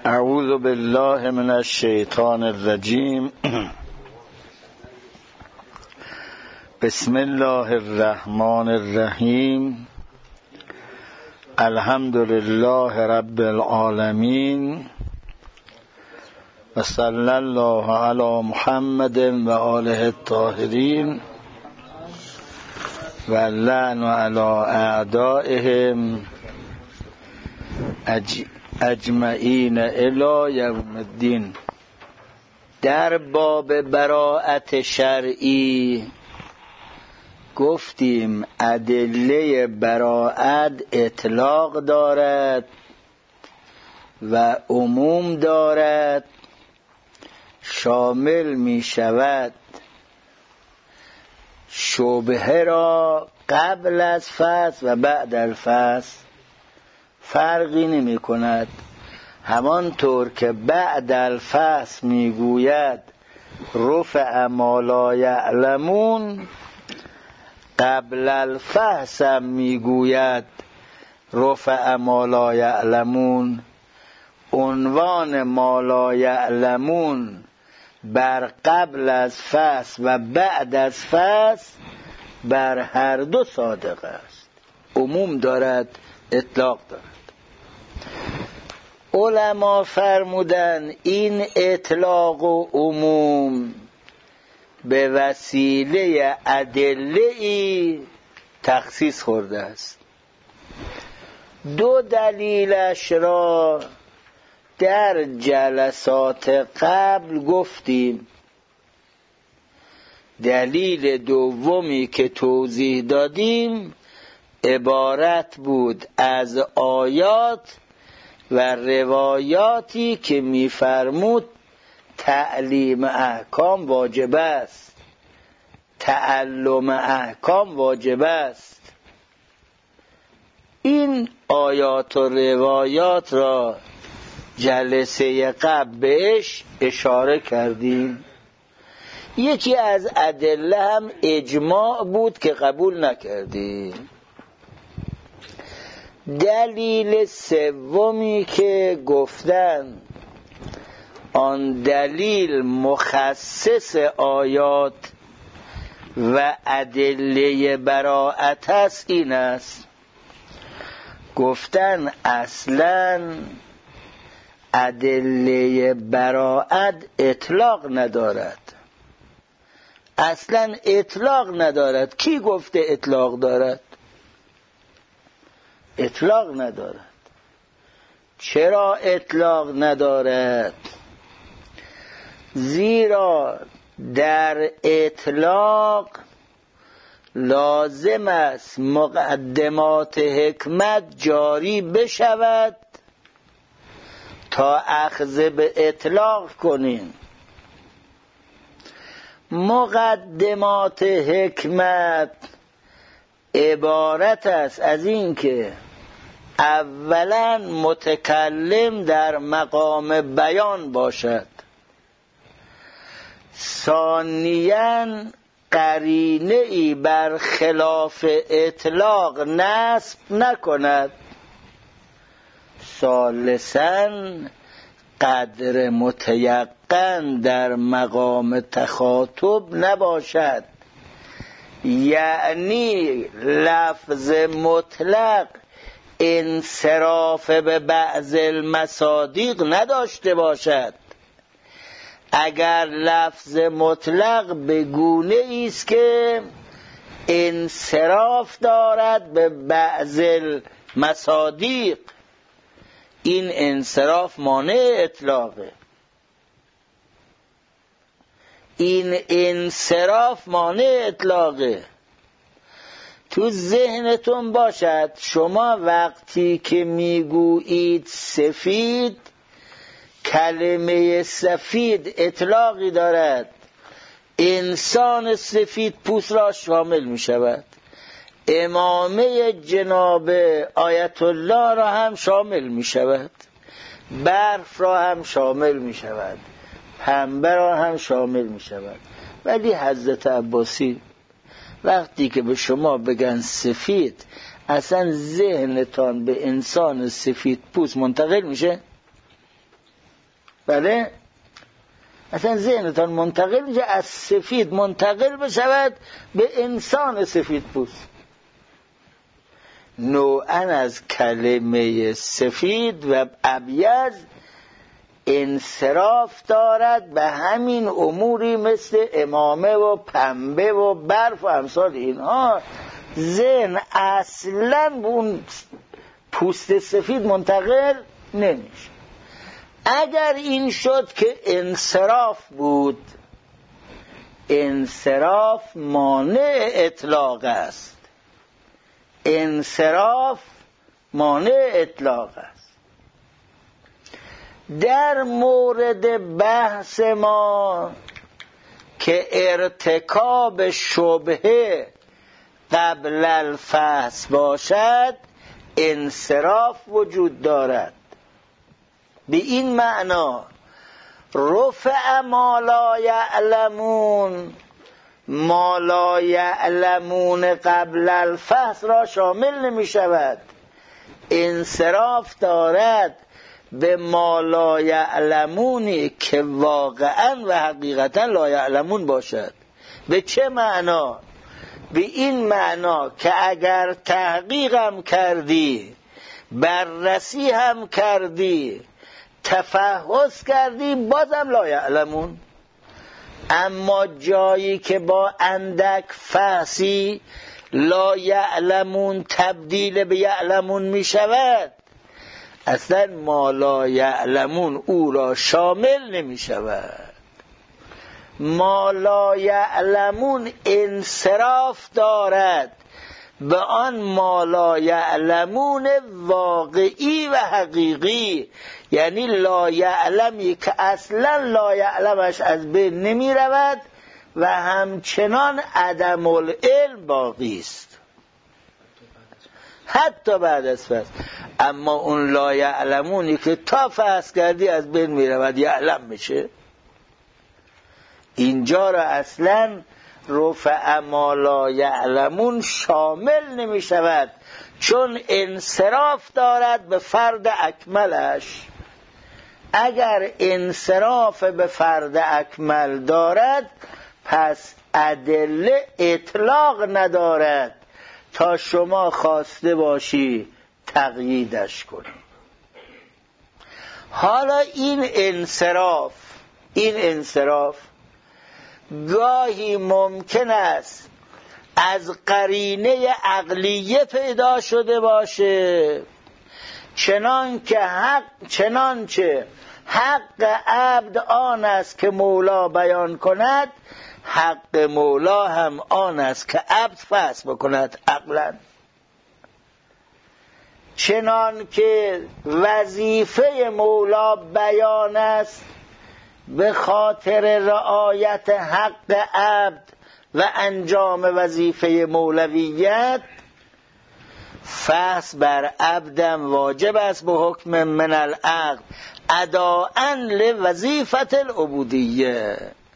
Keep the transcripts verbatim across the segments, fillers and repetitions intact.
اعوذ بالله من الشیطان الرجیم. بسم الله الرحمن الرحیم. الحمد لله رب العالمین و صلی الله علی محمد و آله الطاهرین و لعن علی اعدائهم اج... اجمعین الی یوم الدین. در باب براءت شرعی گفتیم ادله براءت اطلاق دارد و عموم دارد، شامل می شود شبهه را قبل از فصل و بعد الفصل، فرقی نمی کند. همانطور که بعد الفصل می گوید رفع ما لا یعلمون، قبل الفصل هم می گوید رفع ما لا یعلمون. عنوان ما لا یعلمون بر قبل از فصل و بعد از فصل بر هر دو صادق است، عموم دارد، اطلاق دارد. علما فرمودن این اطلاق و عموم به وسیله ادله‌ای تخصیص خورده است. دو دلیلش را در جلسات قبل گفتیم. دلیل دومی که توضیح دادیم عبارت بود از آیات و روایاتی که می‌فرمود تعلیم احکام واجب است، تعلم احکام واجب است. این آیات و روایات را جلسه قبل بهش اشاره کردیم. یکی از ادله هم اجماع بود که قبول نکردیم. دلیل سومی که گفتن آن دلیل مخصص آیات و ادله براءت است، این است. گفتن اصلاً ادله براءت اطلاق ندارد، اصلاً اطلاق ندارد. کی گفته اطلاق دارد؟ اطلاق ندارد. چرا اطلاق ندارد؟ زیرا در اطلاق لازم است مقدمات حکمت جاری بشود تا اخذ به اطلاق کنیم. مقدمات حکمت عبارت است از این که اولا متکلم در مقام بیان باشد، ثانیاً قرینه ای بر خلاف اطلاق نصب نکند، ثالثاً قدر متیقن در مقام تخاطب نباشد، یعنی لفظ مطلق انصراف به بعض المصادیق نداشته باشد. اگر لفظ مطلق به گونه ایست که انصراف دارد به بعض المصادیق، این انصراف مانع اطلاقه. این انصراف مانع اطلاقه. تو ذهنتون باشد شما وقتی که میگویید سفید، کلمه سفید اطلاقی دارد، انسان سفید پوست را شامل می شود، امامه جناب آیت الله را هم شامل می شود، برف را هم شامل می شود، پنبه را هم شامل می شود. ولی حضرت عباسی وقتی که به شما بگن سفید، اصلا ذهنتان به انسان سفید پوست منتقل میشه؟ بله اصلا ذهنتان منتقل میشه از سفید منتقل بشود به انسان سفید پوست. نوعاً از کلمه سفید و ابیض انصراف دارد به همین اموری مثل عمامه و پنبه و برف و امثال اینها. ذهن اصلاً به اون پوست سفید منتقل نمیشه. اگر این شد که انصراف بود، انصراف مانع اطلاق است. انصراف مانع اطلاق است. در مورد بحث ما که ارتکاب شبهه قبل الفحص باشد انصراف وجود دارد. به این معنا رفع ما لا یعلمون، ما لا یعلمون قبل الفحص را شامل نمی شود. انصراف دارد به ما لا یعلمونی که واقعا و حقیقتا لا یعلمون باشد. به چه معنا؟ به این معنا که اگر تحقیق هم کردی، بررسی هم کردی، تفحص کردی، بازم لا یعلمون. اما جایی که با اندک فحصی لا یعلمون تبدیل به یعلمون می شود، اصلا ما لا یعلمون او را شامل نمی شود. ما لا یعلمون انصراف دارد به آن ما لا یعلمون واقعی و حقیقی، یعنی لا یعلمی که اصلا لا یعلمش از بین نمی رود و همچنان عدم العلم باقی است حتی بعد از فحص. اما اون لا یعلمونی که تا فحص کردی از بین می رود یعلم میشه، اینجا را اصلا رفع ما لا یعلمون شامل نمی شود، چون انصراف دارد به فرد اکملش. اگر انصراف به فرد اکمل دارد پس ادله اطلاق ندارد تا شما خواسته باشی تقییدش کنی. حالا این انصراف این انصراف گاهی ممکن است از قرینه عقلیه پیدا شده باشه، چنانکه حق چنانچه حق عبد آن است که مولا بیان کند، حق مولا هم آن است که عبد فحص بکند عقلا. چنانکه وظیفه مولا بیان است به خاطر رعایت حق عبد و انجام وظیفه مولویت، فحص بر عبدم واجب است به حکم من العقد اداءً لوظیفة العبودیه.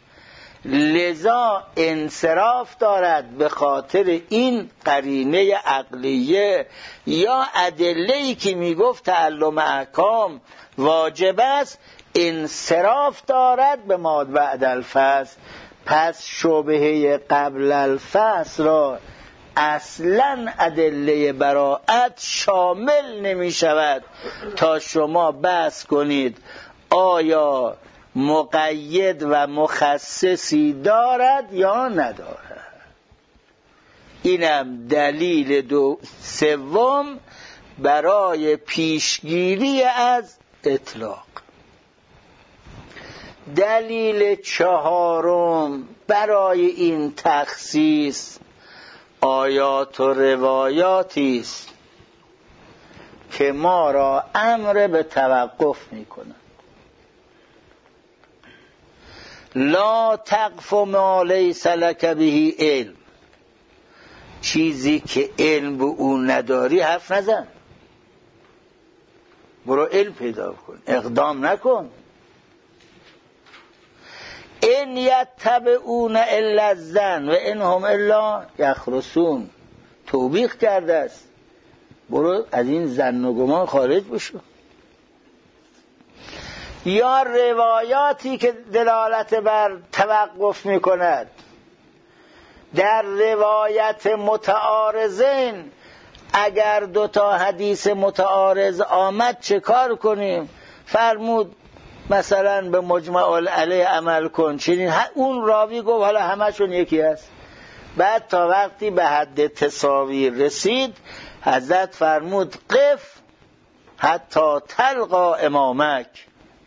لذا انصراف دارد به خاطر این قرینه عقلیه یا ادله‌ای که میگفت تعلم احکام واجب است، انصراف دارد به ما بعد الفحص. پس شبهه قبل الفحص را اصلا ادله براءت شامل نمی شود تا شما بحث کنید آیا مقید و مخصصی دارد یا ندارد. اینم دلیل دو سوم برای پیشگیری از اطلاق. دلیل چهارم برای این تخصیص آیات و روایاتی است که ما را امر به توقف می کند. لا تقف ما لیس لک به علم، چیزی که علم به اون نداری حرف نزن، برو علم پیدا کن، اقدام نکن. ان یتبعون الا الظن و ان هم الا یخرصون، توبیخ کرده است برو از این ظن و گمان خارج بشو. یا روایاتی که دلالت بر توقف می کند. در روایت متعارضین اگر دو تا حدیث متعارض آمد چه کار کنیم؟ فرمود مثلا به مجمع علیه عمل کن. چنین اون راوی گفت حالا همشون یکی است. بعد تا وقتی به حد تساوی رسید حضرت فرمود قف حتی تلقا امامک،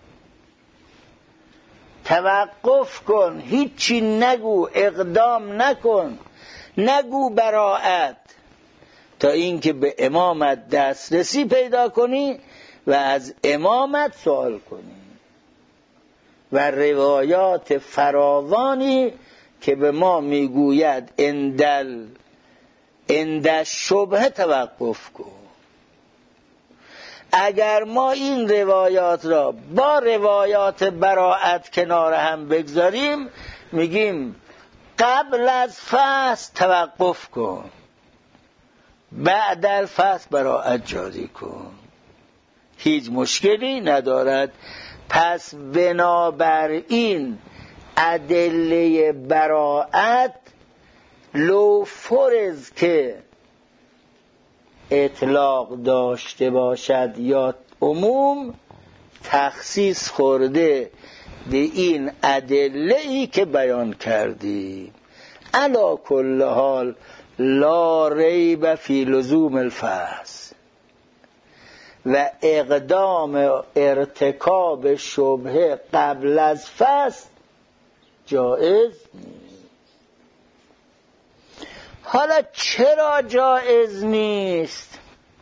توقف کن، هیچی نگو، اقدام نکن، نگو براءت، تا اینکه به امامت دسترسی پیدا کنی و از امامت سوال کنی. و روایات فراوانی که به ما میگوید اندل اند شبهه توقف کن. اگر ما این روایات را با روایات براءت کنار هم بگذاریم، میگیم قبل از فصل توقف کن، بعد الفصل براءت جاری کن، هیچ مشکلی ندارد. پس بنابراین ادله براءت لو فرض که اطلاق داشته باشد یا عموم، تخصیص خورده به این ادله‌ای که بیان کردیم. علی کل حال لا ریب فی لزوم الفصل و اقدام ارتکاب شبهه قبل از فصل جایز نیست. حالا چرا جایز نیست؟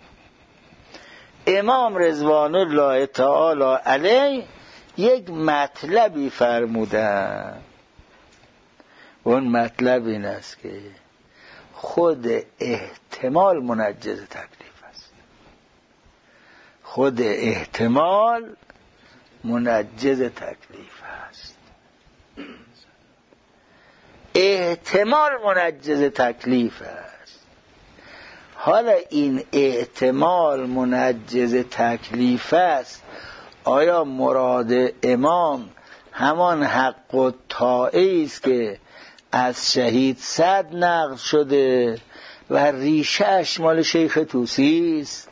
امام رضوان الله تعالی علیه یک مطلبی فرمودن. اون مطلب این است که خود احتمال منجز تکلیف است. خود احتمال منجز تکلیف است. احتمال منجز تکلیف است. حالا این احتمال منجز تکلیف است، آیا مراد امام همان حق و طاعه است که از شهید صد نقل شده و ریشه‌اش مال شیخ طوسی است؟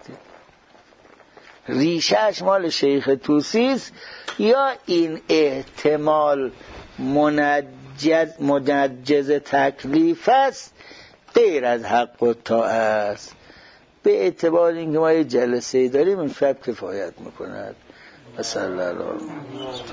ریشه‌اش مال شیخ طوسی است یا این احتمال منجز منجز تکلیف است غیر از حق و طاعه است؟ به اعتبار اینکه ما یه جلسه داریم این شب کفایت میکند. و صلی الله علیه و